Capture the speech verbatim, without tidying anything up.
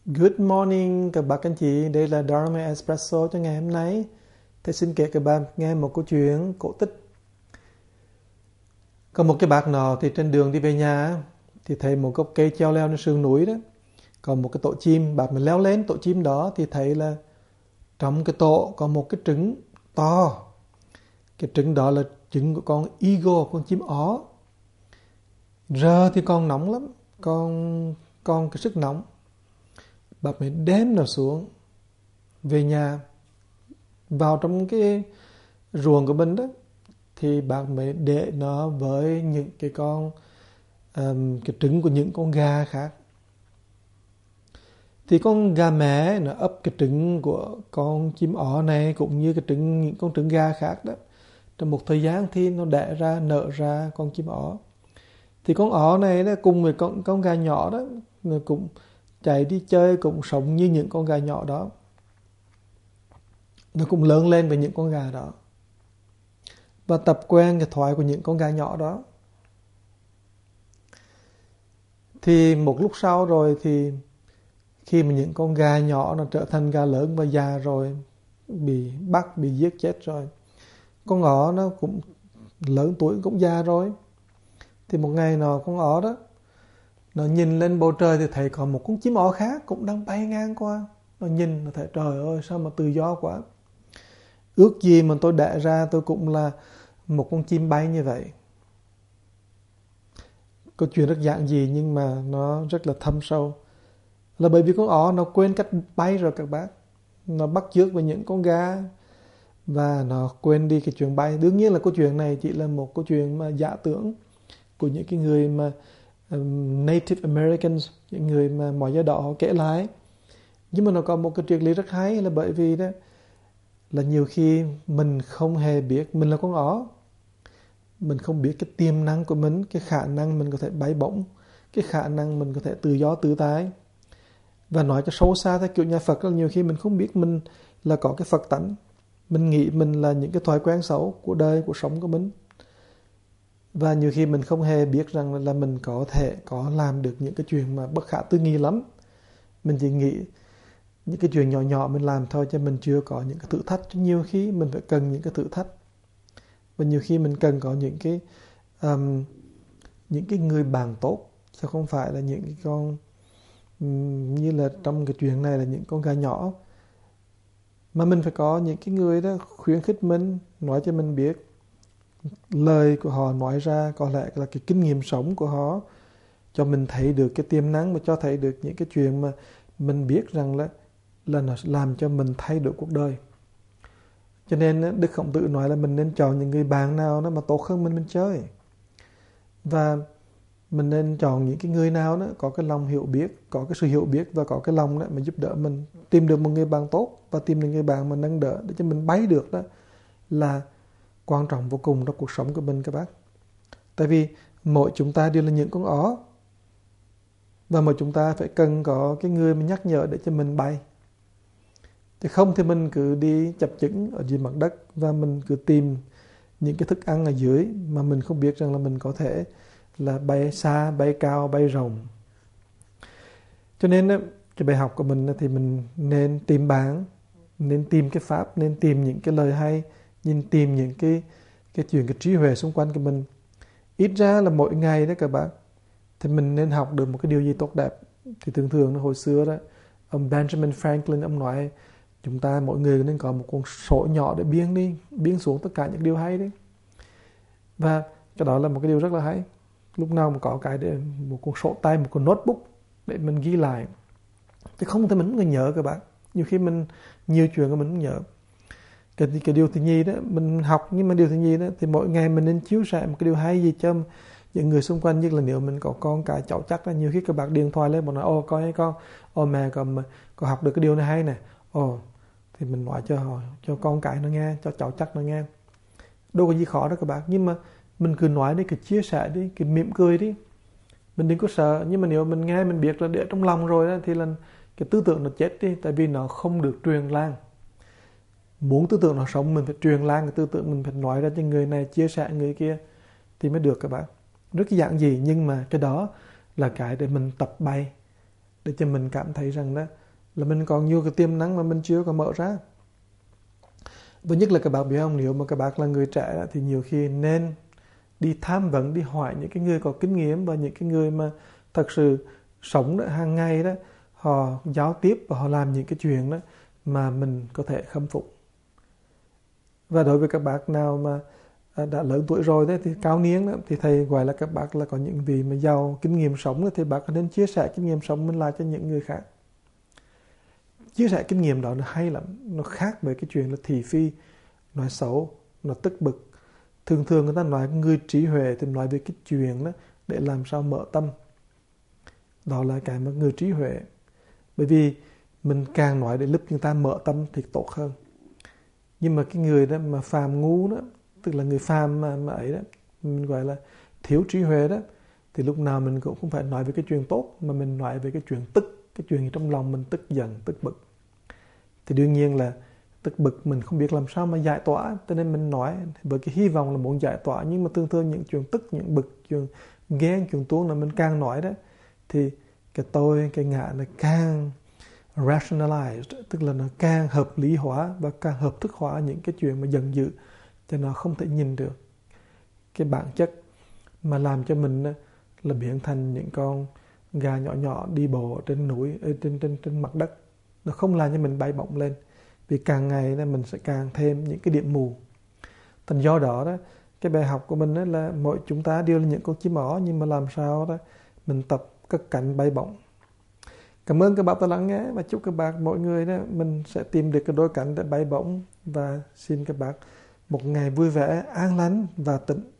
Good morning các bác anh chị, đây là Dharma Espresso cho ngày hôm nay. Thầy xin kể các bạn nghe một câu chuyện cổ tích. Có một cái bác nọ thì trên đường đi về nhà thì thấy một gốc cây treo leo trên sườn núi đó. Còn một cái tổ chim, bác mình leo lên tổ chim đó thì thấy là trong cái tổ có một cái trứng to. Cái trứng đó là trứng của con eagle, con chim ó. Giờ thì còn nóng lắm, còn, còn cái sức nóng. Bác mới đem nó xuống về nhà, vào trong cái ruộng của mình đó, thì bác mới để nó với những cái con um, cái trứng của những con gà khác. Thì con gà mẹ nó ấp cái trứng của con chim ó này cũng như cái trứng những con trứng gà khác đó. Trong một thời gian thì nó đẻ ra, nở ra con chim ó. Thì con ó này đó, cùng với con, con gà nhỏ đó, nó cũng chạy đi chơi, cũng sống như những con gà nhỏ đó. Nó cũng lớn lên với những con gà đó và tập quen cái thói của những con gà nhỏ đó. Thì một lúc sau rồi thì khi mà những con gà nhỏ nó trở thành gà lớn và già rồi, bị bắt, bị giết chết rồi, con ó nó cũng lớn tuổi, cũng già rồi. Thì một ngày nọ con ó đó, nó nhìn lên bầu trời thì thấy còn một con chim ó khác cũng đang bay ngang qua. Nó nhìn, nó thấy trời ơi sao mà tự do quá. Ước gì mà tôi đẻ ra tôi cũng là một con chim bay như vậy. Câu chuyện rất giản dị nhưng mà nó rất là thâm sâu. Là bởi vì con ó nó quên cách bay rồi các bác. Nó bắt chước với những con gà và nó quên đi cái chuyện bay. Đương nhiên là câu chuyện này chỉ là một câu chuyện mà giả tưởng của những cái người mà um, Native Americans, những người mà mọi da đỏ họ kể lại. Nhưng mà nó có một cái triết lý rất hay, là bởi vì đó là nhiều khi mình không hề biết mình là con ó. Mình không biết cái tiềm năng của mình, cái khả năng mình có thể bay bổng, cái khả năng mình có thể tự do tự tại. Và nói cho sâu xa theo kiểu nhà Phật là nhiều khi mình không biết mình là có cái Phật tánh. Mình nghĩ mình là những cái thói quen xấu của đời, của sống của mình. Và nhiều khi mình không hề biết rằng là mình có thể có làm được những cái chuyện mà bất khả tư nghị lắm. Mình chỉ nghĩ những cái chuyện nhỏ nhỏ mình làm thôi, cho mình chưa có những cái thử thách. Nhiều khi mình phải cần những cái thử thách. Và nhiều khi mình cần có những cái um, những cái người bạn tốt, chứ không phải là những cái con um, như là trong cái chuyện này là những con gà nhỏ. Mà mình phải có những cái người đó khuyến khích mình, nói cho mình biết. Lời của họ nói ra có lẽ là cái kinh nghiệm sống của họ, cho mình thấy được cái tiềm năng, và cho thấy được những cái chuyện mà mình biết rằng là là nó làm cho mình thay đổi cuộc đời. Cho nên Đức Khổng Tử nói là mình nên chọn những người bạn nào đó mà tốt hơn mình mình chơi. Và mình nên chọn những cái người nào đó có cái lòng hiểu biết, có cái sự hiểu biết và có cái lòng đó mà giúp đỡ mình tìm được một người bạn tốt và tìm được người bạn mà nâng đỡ để cho mình bay được, đó là quan trọng vô cùng trong cuộc sống của mình các bác. Tại vì mỗi chúng ta đều là những con ó, và mỗi chúng ta phải cần có cái người mà nhắc nhở để cho mình bay. Chứ không thì mình cứ đi chập chững ở dưới mặt đất và mình cứ tìm những cái thức ăn ở dưới mà mình không biết rằng là mình có thể là bay xa, bay cao, bay rộng. Cho nên cái bài học của mình thì mình nên tìm bạn, nên tìm cái pháp, nên tìm những cái lời hay, nên tìm những cái cái chuyện, cái trí huệ xung quanh của mình. Ít ra là mỗi ngày đó các bạn, thì mình nên học được một cái điều gì tốt đẹp. Thì thường thường hồi xưa đó, ông Benjamin Franklin ông nói chúng ta mỗi người nên có một cuốn sổ nhỏ để biên đi, biên xuống tất cả những điều hay đi. Và cái đó là một cái điều rất là hay. Lúc nào mà có cái để một cuốn sổ tay, một cuốn notebook để mình ghi lại. Chứ không thì mình không nhớ các bạn. Nhiều khi mình nhiều chuyện của mình không nhớ. Cái, cái điều thứ nhì đó, mình học, nhưng mà điều thứ nhì đó thì mỗi ngày mình nên chiếu sẻ một cái điều hay gì cho những người xung quanh. Nhất là nếu mình có con cái cháu chắc là nhiều khi các bạn điện thoại lên, bọn nói ô con hay con, ô mẹ con, con học được cái điều này hay nè, ồ thì mình nói cho họ, cho con cái nó nghe, cho cháu chắc nó nghe. Đâu có gì khó đó các bạn. Nhưng mà mình cứ nói đi, cứ chia sẻ đi, cứ mỉm cười đi. Mình đừng có sợ. Nhưng mà nếu mình nghe, mình biết là để trong lòng rồi đó, thì là cái tư tưởng nó chết đi. Tại vì nó không được truyền lan. Muốn tư tưởng nó sống, mình phải truyền lan cái tư tưởng, mình phải nói ra cho người này, chia sẻ người kia thì mới được các bạn. Rất giản dị, nhưng mà cái đó là cái để mình tập bay. để cho mình cảm thấy rằng đó là mình còn nhiều cái tiềm năng mà mình chưa có mở ra. Và nhất là các bạn biết không, nếu mà các bạn là người trẻ đó, thì nhiều khi nên đi tham vấn, đi hỏi những cái người có kinh nghiệm và những cái người mà thật sự sống đó, hàng ngày đó, họ giao tiếp và họ làm những cái chuyện đó mà mình có thể khâm phục. Và đối với các bác nào mà đã lớn tuổi rồi đấy, thì cao niên đó, thì thầy gọi là các bác là có những vị mà giàu kinh nghiệm sống đó, thì bác nên chia sẻ kinh nghiệm sống mình lại cho những người khác. Chia sẻ kinh nghiệm đó nó hay lắm, nó khác với cái chuyện là thị phi, nói xấu, nó tức bực. Thường thường người ta nói người trí huệ thì nói về cái chuyện đó để làm sao mở tâm. Đó là cái mà người trí huệ. Bởi vì mình càng nói để giúp người ta mở tâm thì tốt hơn. Nhưng mà cái người đó mà phàm ngu đó, tức là người phàm mà, mà ấy đó, mình gọi là thiếu trí huệ đó, thì lúc nào mình cũng không phải nói về cái chuyện tốt, mà mình nói về cái chuyện tức, cái chuyện trong lòng mình tức giận, tức bực. Thì đương nhiên là tức bực mình không biết làm sao mà giải tỏa, cho nên mình nói với cái hy vọng là muốn giải tỏa. Nhưng mà thường thường những chuyện tức, những bực, chuyện ghen, chuyện tuông là mình càng nói đó, thì cái tôi, cái ngã nó càng rationalized, tức là nó càng hợp lý hóa và càng hợp thức hóa những cái chuyện mà giận dữ, cho nó không thể nhìn được cái bản chất mà làm cho mình là biến thành những con gà nhỏ nhỏ đi bộ trên núi, trên trên trên mặt đất. Nó không làm cho mình bay bổng lên, vì càng ngày mình sẽ càng thêm những cái điểm mù. Thành do đó đó, cái bài học của mình là mỗi chúng ta đều là những con chim ó, nhưng mà làm sao đó mình tập cất cánh bay bổng. Cảm ơn các bạn đã lắng nghe, và chúc các bạn mọi người đó mình sẽ tìm được cái đôi cánh để bay bổng, và xin các bạn một ngày vui vẻ, an lành và tĩnh.